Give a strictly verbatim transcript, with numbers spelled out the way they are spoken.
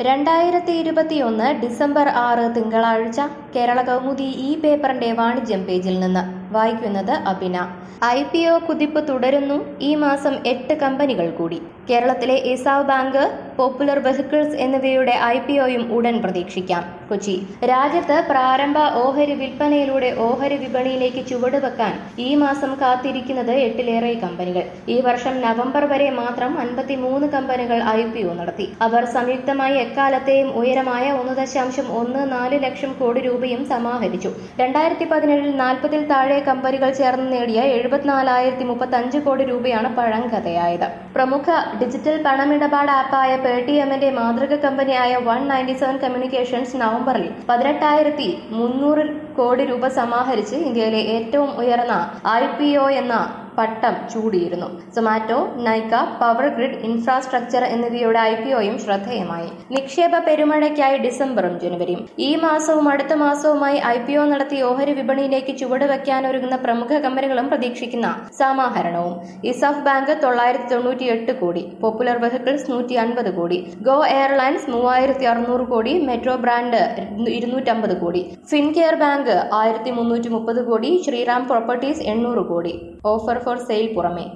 രണ്ടായിരത്തി ഇരുപത്തിയൊന്ന് ഡിസംബർ ആറ് തിങ്കളാഴ്ച കേരള കൗമുദി ഈ പേപ്പറിന്റെ വാണിജ്യം പേജിൽ നിന്ന് വായിക്കുന്നത് അഭിന. ഐ പി ഒ കുതിപ്പ് തുടരുന്നു. ഈ മാസം എട്ട് കമ്പനികൾ കൂടി. കേരളത്തിലെ ഇസാവ് ബാങ്ക്, പോപ്പുലർ വെഹിക്കിൾസ് എന്നിവയുടെ ഐ പി ഒയും ഉടൻ പ്രതീക്ഷിക്കാം. കൊച്ചി. രാജ്യത്ത് പ്രാരംഭ ഓഹരി വിൽപ്പനയിലൂടെ ഓഹരി വിപണിയിലേക്ക് ചുവടുവെക്കാൻ ഈ മാസം കാത്തിരിക്കുന്നത് എട്ടിലേറെ കമ്പനികൾ. ഈ വർഷം നവംബർ വരെ മാത്രം അൻപത്തിമൂന്ന് കമ്പനികൾ ഐ പി ഒ നടത്തി. അവർ സംയുക്തമായി എക്കാലത്തെയും ഉയരമായ ഒന്ന് ദശാംശം ഒന്ന് നാല് ലക്ഷം കോടി രൂപയും സമാഹരിച്ചു. രണ്ടായിരത്തി പതിനേഴിൽ നാൽപ്പതിൽ താഴെ കമ്പനികൾ ചേർന്ന് നേടിയ എഴുപത്തിനാലായിരത്തി മുപ്പത്തി അഞ്ച് കോടി രൂപയാണ് പഴങ്കഥയായത്. പ്രമുഖ ഡിജിറ്റൽ പണമിടപാട് ആപ്പായ പേടിഎമ്മിന്റെ മാതൃക കമ്പനിയായ വൺ നയൻറ്റി സെവൻ കമ്മ്യൂണിക്കേഷൻസ് നവംബറിൽ പതിനെട്ടായിരത്തി മുന്നൂറ് കോടി രൂപ സമാഹരിച്ച് ഇന്ത്യയിലെ ഏറ്റവും ഉയർന്ന ഐ പി ഒ എന്ന പട്ടം ചൂടിയിരുന്നു. Zomato, Nykaa, power grid infrastructure എന്നിവയുടെ ഐ പി ഒയും ശ്രദ്ധേയമായി. നിക്ഷേപ പെരുമഴയ്ക്കായി ഡിസംബറും ജനുവരിയും. ഈ മാസവും അടുത്ത മാസവുമായി ഐ പി ഒ നടത്തി ഓഹരി വിപണിയിലേക്ക് ചുവടുവെക്കാനൊരുങ്ങുന്ന പ്രമുഖ കമ്പനികളും പ്രതീക്ഷിക്കുന്ന സമാഹരണവും. ഇസാഫ് ബാങ്ക് തൊള്ളായിരത്തി തൊണ്ണൂറ്റി എട്ട് കോടി, പോപ്പുലർ വെഹിക്കിൾസ് നൂറ്റി അൻപത് കോടി, ഗോ എയർലൈൻസ് മൂവായിരത്തി അറുന്നൂറ് കോടി, മെട്രോ ബ്രാൻഡ് ഇരുന്നൂറ്റമ്പത് കോടി, ഫിൻകെയർ ബാങ്ക് ആയിരത്തി മുന്നൂറ്റി മുപ്പത് കോടി, ശ്രീറാം പ്രോപ്പർട്ടീസ് എണ്ണൂറ് കോടി. ഓഫർ ഫോർ സെയിൽ പുറമെ